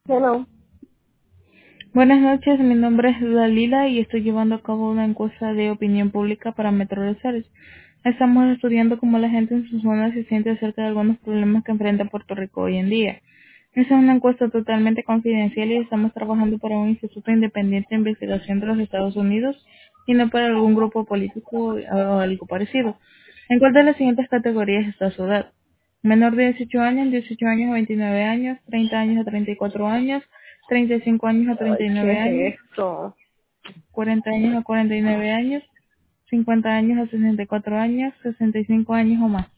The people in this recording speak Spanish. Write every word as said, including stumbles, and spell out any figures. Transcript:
Hello. Buenas noches, mi nombre es Dalila y estoy llevando a cabo una encuesta de opinión pública para Metro Research. Estamos estudiando cómo la gente en su zona se siente acerca de algunos problemas que enfrenta Puerto Rico hoy en día. Esa es una encuesta totalmente confidencial y estamos trabajando para un instituto independiente de investigación de los Estados Unidos y no para algún grupo político o algo parecido. ¿En cuál de las siguientes categorías está su edad? Menor de dieciocho años, dieciocho años a veintinueve años, treinta años a treinta y cuatro años, treinta y cinco años a treinta Ay, y ¿qué nueve años, es esto? cuarenta años a cuarenta y nueve años, cincuenta años a sesenta y cuatro años, sesenta y cinco años o más.